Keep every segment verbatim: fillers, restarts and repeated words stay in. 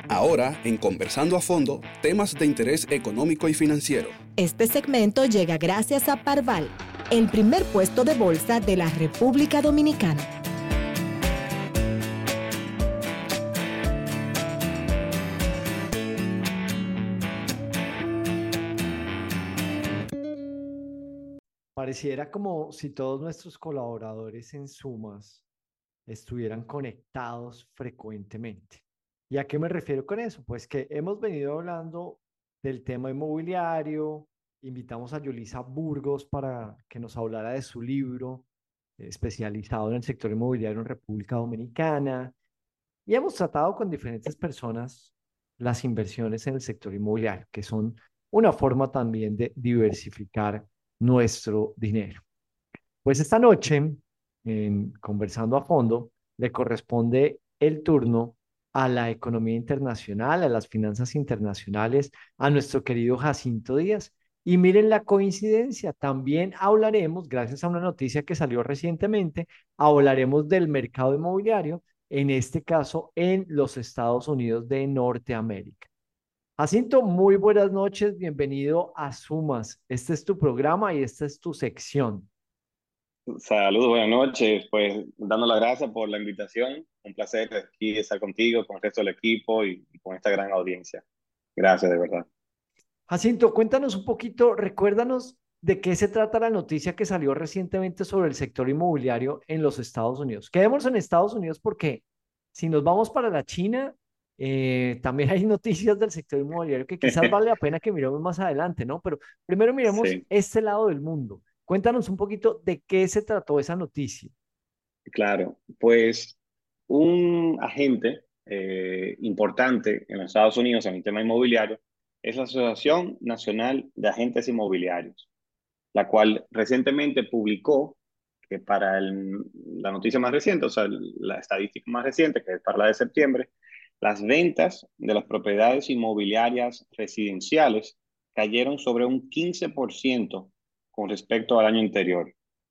Ahora, en Conversando a Fondo, temas de interés económico y financiero. Este segmento llega gracias a Parval, el primer puesto de bolsa de la República Dominicana. Pareciera como si todos nuestros colaboradores en Sumas estuvieran conectados frecuentemente. ¿Y a qué me refiero con eso? Pues que hemos venido hablando del tema inmobiliario, invitamos a Yulisa Burgos para que nos hablara de su libro eh, especializado en el sector inmobiliario en República Dominicana, y hemos tratado con diferentes personas las inversiones en el sector inmobiliario, que son una forma también de diversificar nuestro dinero. Pues esta noche, en Conversando a Fondo, le corresponde el turno a la economía internacional, a las finanzas internacionales, a nuestro querido Jacinto Díaz. Y miren la coincidencia, también hablaremos, gracias a una noticia que salió recientemente, hablaremos del mercado inmobiliario, en este caso en los Estados Unidos de Norteamérica. Jacinto, muy buenas noches, bienvenido a Sumas. Este es tu programa y esta es tu sección. Saludos, buenas noches. Pues dando las gracias por la invitación. Un placer aquí estar contigo, con el resto del equipo y, y con esta gran audiencia. Gracias, de verdad. Jacinto, cuéntanos un poquito, recuérdanos de qué se trata la noticia que salió recientemente sobre el sector inmobiliario en los Estados Unidos. Quedémonos en Estados Unidos porque si nos vamos para la China, eh, también hay noticias del sector inmobiliario que quizás vale la pena que miremos más adelante, ¿no? Pero primero miremos Sí, este lado del mundo. Cuéntanos un poquito de qué se trató esa noticia. claro. Pues un agente eh, importante en los Estados Unidos en el tema inmobiliario es la Asociación Nacional de Agentes Inmobiliarios, la cual recientemente publicó que para el- la noticia más reciente, o sea, la estadística más reciente, que es para la de septiembre, las ventas de las propiedades inmobiliarias residenciales cayeron sobre un quince por ciento con respecto al año anterior.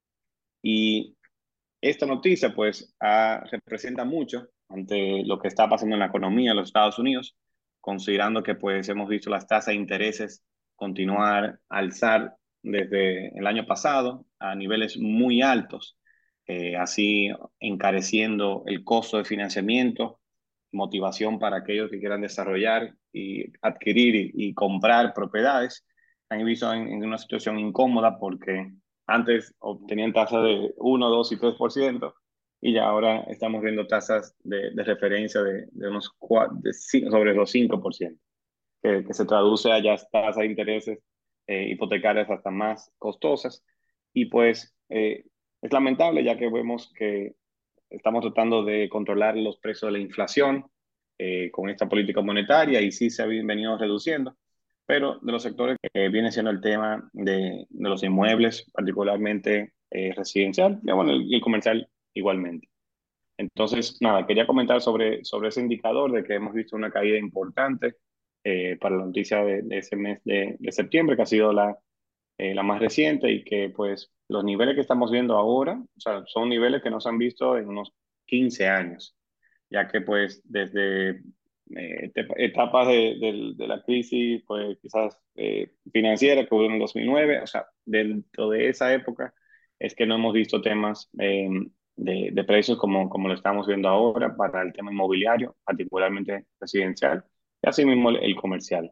Y esta noticia, pues, ah, representa mucho ante lo que está pasando en la economía de los Estados Unidos, considerando que, pues, hemos visto las tasas de intereses continuar a alzar desde el año pasado a niveles muy altos, eh, así encareciendo el costo de financiamiento, motivación para aquellos que quieran desarrollar y adquirir y, y comprar propiedades. Han visto en, en una situación incómoda porque antes obtenían tasas de uno, dos y tres por ciento y ya ahora estamos viendo tasas de, de referencia de, de unos cua- de, ci- sobre los cinco por ciento, que, que se traduce a ya tasas de intereses eh, hipotecarias hasta más costosas. Y pues eh, es lamentable ya que vemos que estamos tratando de controlar los precios de la inflación eh, con esta política monetaria y sí se ha venido reduciendo, pero de los sectores que viene siendo el tema de, de los inmuebles, particularmente eh, residencial, y bueno, y el comercial igualmente. Entonces, nada, quería comentar sobre, sobre ese indicador de que hemos visto una caída importante eh, para la noticia de, de ese mes de, de septiembre, que ha sido la, eh, la más reciente y que pues los niveles que estamos viendo ahora, o sea, son niveles que no se han visto en unos quince años, ya que pues desde eh, te- etapas de, del- de la crisis, pues quizás eh, financiera que hubo en el dos mil nueve, o sea, dentro de esa época es que no hemos visto temas eh, de, de precios como, como lo estamos viendo ahora para el tema inmobiliario, particularmente residencial, y así mismo el el comercial.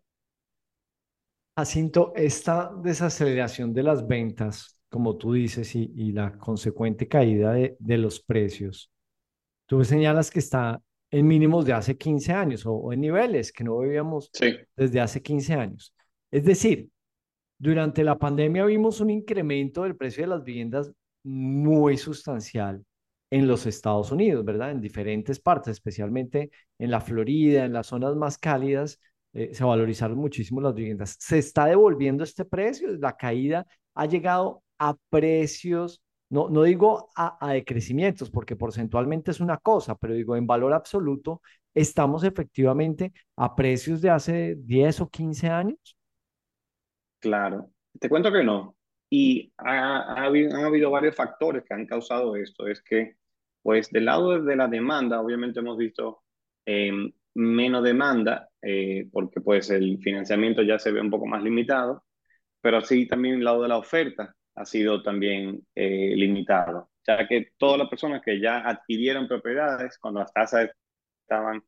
Jacinto, esta desaceleración de las ventas, como tú dices, y, y la consecuente caída de, de los precios, tú señalas que está en mínimos de hace quince años o, o en niveles que no veíamos Sí, desde hace quince años. Es decir, durante la pandemia vimos un incremento del precio de las viviendas muy sustancial en los Estados Unidos, ¿verdad? En diferentes partes, especialmente en la Florida, en las zonas más cálidas, eh, se valorizaron muchísimo las viviendas. ¿Se está devolviendo este precio? La caída ha llegado a precios, no, no digo a, a decrecimientos, porque porcentualmente es una cosa, pero digo en valor absoluto, estamos efectivamente a precios de hace diez o quince años. claro. Te cuento que no. Y ha, ha habido, han habido varios factores que han causado esto. Es que, pues, del lado de la demanda, obviamente hemos visto eh, menos demanda, eh, porque pues el financiamiento ya se ve un poco más limitado, pero sí también el lado de la oferta ha sido también eh, limitado, ya que todas las personas que ya adquirieron propiedades cuando las tasas estaban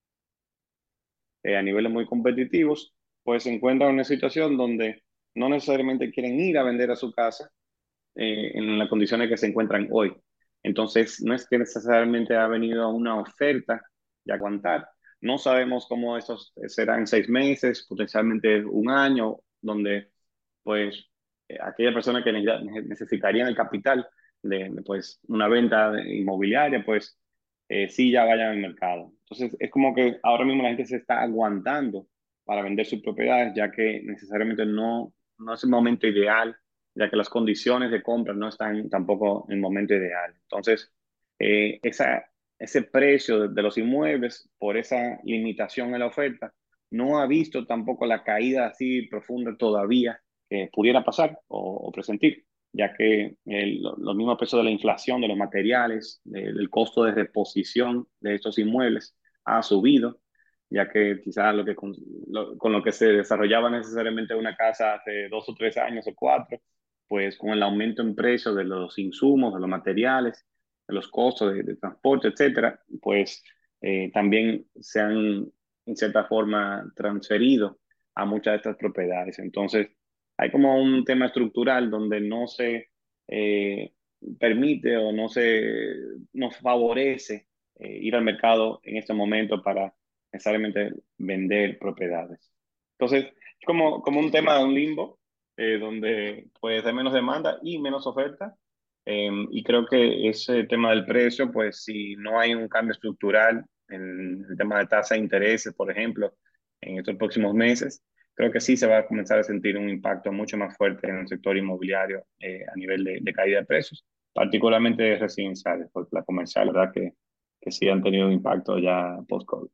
eh, a niveles muy competitivos, pues se encuentran en una situación donde no necesariamente quieren ir a vender a su casa eh, en las condiciones que se encuentran hoy. Entonces, no es que necesariamente ha venido una oferta de aguantar. No sabemos cómo estos serán seis meses, potencialmente un año, donde pues eh, aquellas personas que ne- necesitarían el capital de, de, pues una venta inmobiliaria, pues eh, sí ya vayan al mercado. Entonces, es como que ahora mismo la gente se está aguantando para vender sus propiedades, ya que necesariamente no, no es el momento ideal, ya que las condiciones de compra no están tampoco en el momento ideal. Entonces, eh, esa, ese precio de, de los inmuebles, por esa limitación en la oferta, no ha visto tampoco la caída así profunda todavía que pudiera pasar o, o presentir, ya que el, los mismos precios de la inflación de los materiales, de, del costo de reposición de estos inmuebles ha subido, ya que quizás lo que con lo, con lo que se desarrollaba necesariamente una casa hace dos o tres años o cuatro, pues con el aumento en precio de los insumos, de los materiales, de los costos de, de transporte, etcétera, pues eh, también se han en cierta forma transferido a muchas de estas propiedades. Entonces, hay como un tema estructural donde no se eh, permite o no se nos favorece eh, ir al mercado en este momento para necesariamente vender propiedades. Entonces, es como, como un tema de un limbo, eh, donde pues hay menos demanda y menos oferta. Eh, y creo que ese tema del precio, pues si no hay un cambio estructural en el tema de tasa de intereses, por ejemplo, en estos próximos meses, creo que sí se va a comenzar a sentir un impacto mucho más fuerte en el sector inmobiliario eh, a nivel de, de, caída de precios, particularmente residenciales, porque la comercial, la verdad que, que sí han tenido un impacto ya post-COVID.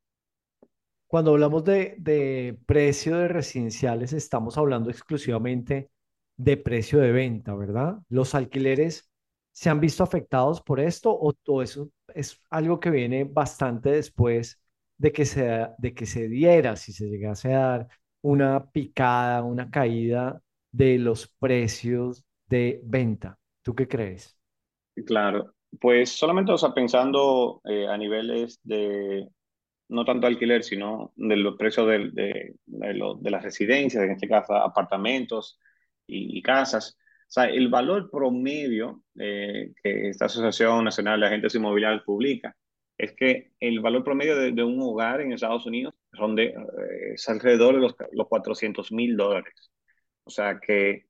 Cuando hablamos de, de precio de residenciales, estamos hablando exclusivamente de precio de venta, ¿verdad? ¿Los alquileres se han visto afectados por esto o todo eso es algo que viene bastante después de que se, de que se diera, si se llegase a dar una picada, una caída de los precios de venta? ¿Tú qué crees? Claro, pues solamente, o sea, pensando eh, a niveles de, no tanto alquiler, sino de los precios de, de, de, lo- de las residencias, en este caso apartamentos y, y casas. O sea, el valor promedio eh, que esta Asociación Nacional de Agentes Inmobiliarios publica es que el valor promedio de, de un hogar en Estados Unidos son de, eh, es alrededor de los, los cuatrocientos mil dólares. O sea que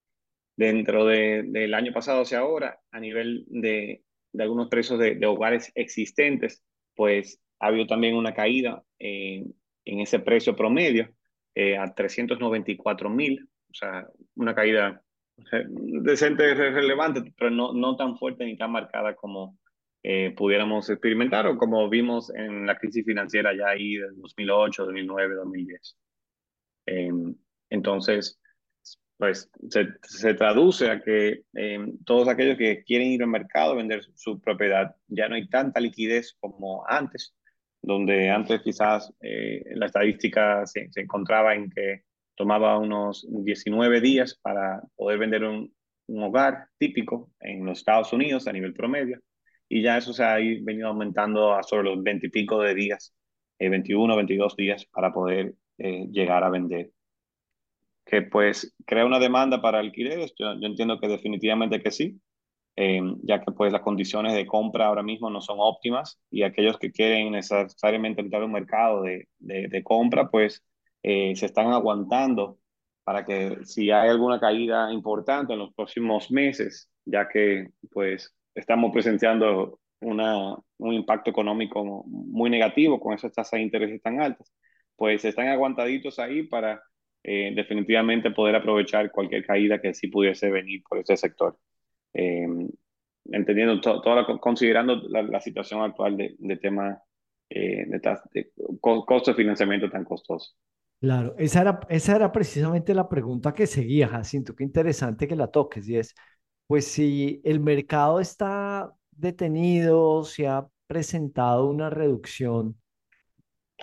dentro de, del año pasado hacia ahora, a nivel de, de algunos precios de, de, hogares existentes, pues ha habido también una caída eh, en ese precio promedio eh, a trescientos noventa y cuatro mil, o sea, una caída decente, relevante, pero no, no tan fuerte ni tan marcada como eh, pudiéramos experimentar o como vimos en la crisis financiera ya ahí del dos mil ocho, dos mil nueve, dos mil diez. Eh, entonces, pues se, se traduce a que eh, todos aquellos que quieren ir al mercado a vender su, su propiedad, ya no hay tanta liquidez como antes, donde antes quizás eh, la estadística se, se encontraba en que tomaba unos diecinueve días para poder vender un, un hogar típico en los Estados Unidos a nivel promedio, y ya eso se ha ido- venido aumentando a sobre los veinte y pico de días, eh, veintiuno, veintidós días para poder eh, llegar a vender, que pues crea una demanda para alquileres. Yo, yo entiendo que definitivamente que sí, eh, ya que pues las condiciones de compra ahora mismo no son óptimas y aquellos que quieren necesariamente entrar a un mercado de, de, de compra, pues eh, se están aguantando para que si hay alguna caída importante en los próximos meses, ya que pues estamos presenciando una, un impacto económico muy negativo con esas tasas de interés tan altas, pues están aguantaditos ahí para eh, definitivamente poder aprovechar cualquier caída que sí pudiese venir por ese sector. Eh, entendiendo to, toda la, considerando la, la, situación actual de, de tema eh, de, de co, costo de financiamiento tan costoso. Claro, esa era, esa era precisamente la pregunta que seguía, Jacinto. Qué interesante que la toques. Y es, pues si el mercado está detenido, se ha presentado una reducción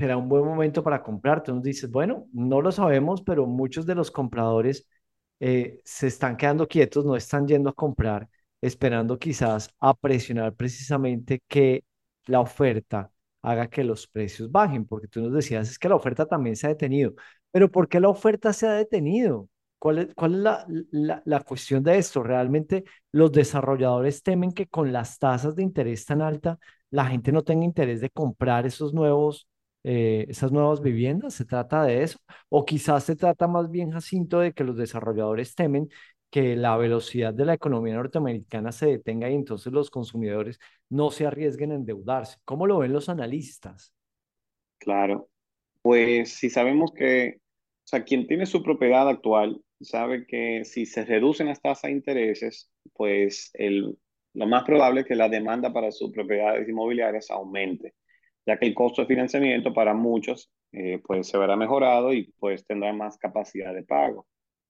será un buen momento para comprar. Tú nos dices, bueno, no lo sabemos, pero muchos de los compradores eh, se están quedando quietos, no están yendo a comprar, esperando quizás a presionar precisamente que la oferta haga que los precios bajen, porque tú nos decías, es que la oferta también se ha detenido. Pero ¿por qué la oferta se ha detenido? ¿Cuál es, cuál es la, la, la cuestión de esto? Realmente los desarrolladores temen que con las tasas de interés tan altas, la gente no tenga interés de comprar esos nuevos, eh, esas nuevas viviendas. ¿Se trata de eso? O quizás se trata más bien, Jacinto, de que los desarrolladores temen que la velocidad de la economía norteamericana se detenga y entonces los consumidores no se arriesguen a endeudarse. ¿Cómo lo ven los analistas? Claro. Pues si sabemos que, o sea, quien tiene su propiedad actual sabe que si se reducen las tasas de intereses, pues el, lo más probable es que la demanda para sus propiedades inmobiliarias aumente, ya que el costo de financiamiento para muchos eh, pues se verá mejorado y pues tendrán más capacidad de pago.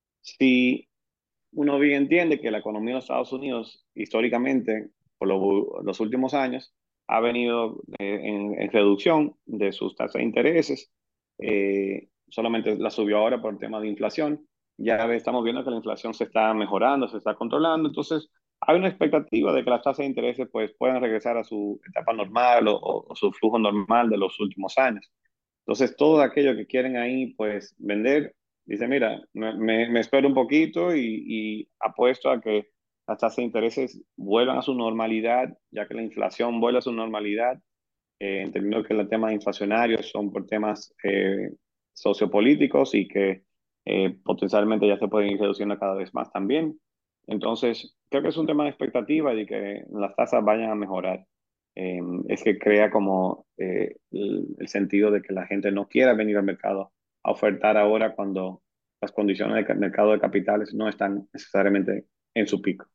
Si uno bien entiende que la economía de los Estados Unidos, históricamente, por lo- los últimos años, ha venido eh, en, en reducción de sus tasas de intereses. Eh, solamente la subió ahora por el tema de inflación. Ya ve- estamos viendo que la inflación se está mejorando, se está controlando. Entonces, hay una expectativa de que las tasas de intereses pues, puedan regresar a su etapa normal o, o- o su flujo normal de los últimos años. Entonces, todos aquellos que quieren ahí, pues, vender, dice, mira, me, me- me espero un poquito y, y apuesto a que las tasas de intereses vuelvan a su normalidad, ya que la inflación vuelve a su normalidad, eh, entendiendo que los temas inflacionarios son por temas eh, sociopolíticos y que eh, potencialmente ya se pueden ir reduciendo cada vez más también. Entonces, creo que es un tema de expectativa y de que las tasas vayan a mejorar. Eh, es que crea como eh, el, el sentido de que la gente no quiera venir al mercado a ofertar ahora cuando las condiciones del ca- mercado de capitales no están necesariamente en su pico.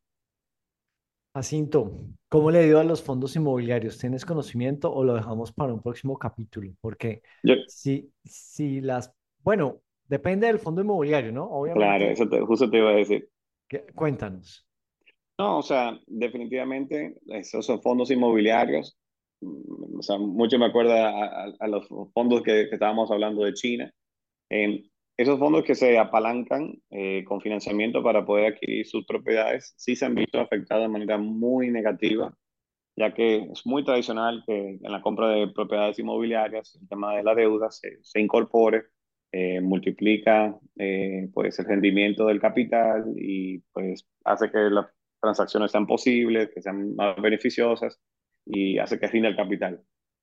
Jacinto, ¿cómo le dio a los fondos inmobiliarios? ¿Tienes conocimiento o lo dejamos para un próximo capítulo? Porque Yo, si, si las, bueno, depende del fondo inmobiliario, ¿no? claro, Obviamente, eso te- justo te iba a decir. que- cuéntanos. No, o sea, definitivamente esos son fondos inmobiliarios. Mm, O sea, mucho me acuerda a, a- a los fondos que, que estábamos hablando de China. Eh, esos fondos que se apalancan eh, con financiamiento para poder adquirir sus propiedades, sí se han visto afectados de manera muy negativa, ya que es muy tradicional que en la compra de propiedades inmobiliarias el tema de la deuda se, se incorpore, eh, multiplica eh, pues el rendimiento del capital y pues hace que las transacciones sean posibles, que sean más beneficiosas y hace que rinda el capital.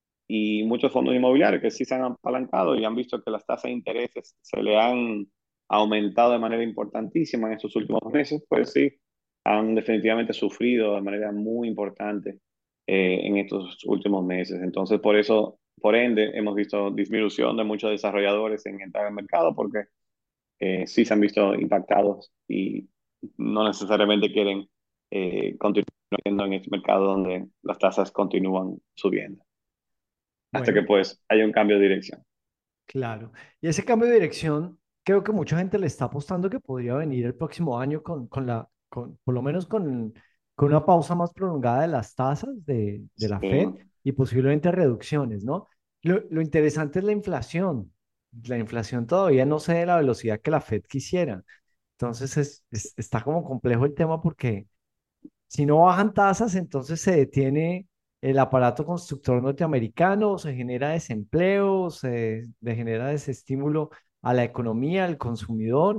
Y muchos fondos inmobiliarios que sí se han apalancado y han visto que las tasas de intereses se le han aumentado de manera importantísima en estos últimos meses, pues sí, han definitivamente sufrido de manera muy importante eh, en estos últimos meses. Entonces, por eso, por ende, hemos visto disminución de muchos desarrolladores en entrar al mercado porque eh, sí se han visto impactados y no necesariamente quieren eh, continuar en este mercado donde las tasas continúan subiendo hasta que Bueno, pues haya un cambio de dirección. claro. Y ese cambio de dirección, creo que mucha gente le está apostando que podría venir el próximo año con, con la, con, por lo menos con, con una pausa más prolongada de las tasas de, de la Fed Sí, y posiblemente reducciones, ¿no? Lo, lo interesante es la inflación. La inflación todavía no cede la velocidad que la Fed quisiera. Entonces es, es- está como complejo el tema porque si no bajan tasas, entonces se detiene el aparato constructor norteamericano, se genera desempleo, se de- genera desestímulo a la economía, al consumidor,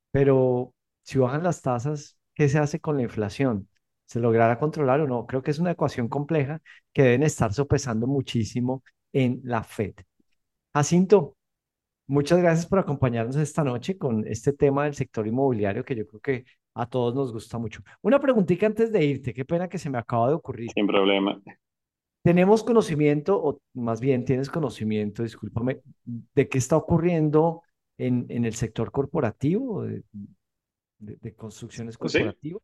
pero si bajan las tasas, ¿qué se hace con la inflación? ¿Se logrará controlar o no? Creo que es una ecuación compleja que deben estar sopesando muchísimo en la Fed. Jacinto, muchas gracias por acompañarnos esta noche con este tema del sector inmobiliario que yo creo que a todos nos gusta mucho. Una preguntita antes de irte, qué pena que se me acaba de ocurrir. sin problema. ¿Tenemos conocimiento, o más bien tienes conocimiento, discúlpame, de qué está ocurriendo en, en el sector corporativo, de, de- de construcciones Sí, corporativas?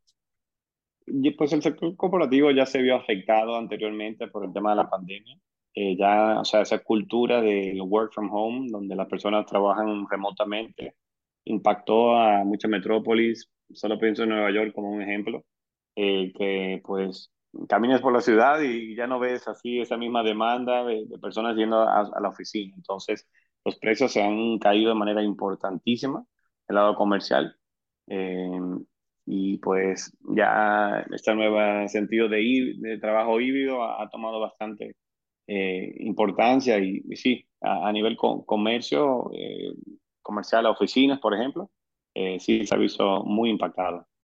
y pues el sector corporativo ya se vio afectado anteriormente por el tema de la pandemia. Eh, ya, o sea, esa cultura del work from home, donde las personas trabajan remotamente, impactó a muchas metrópolis. Solo pienso en Nueva York como un ejemplo, eh, que pues caminas por la ciudad y ya no ves así esa misma demanda de, de personas yendo a, a la oficina. Entonces, los precios se han caído de manera importantísima del lado comercial. Eh, y pues ya este nuevo sentido de, hí- de trabajo híbrido ha, ha tomado bastante eh, importancia y, y sí, a, a nivel co- comercio, eh, comercial a oficinas, por ejemplo, eh, sí se ha visto muy impactado.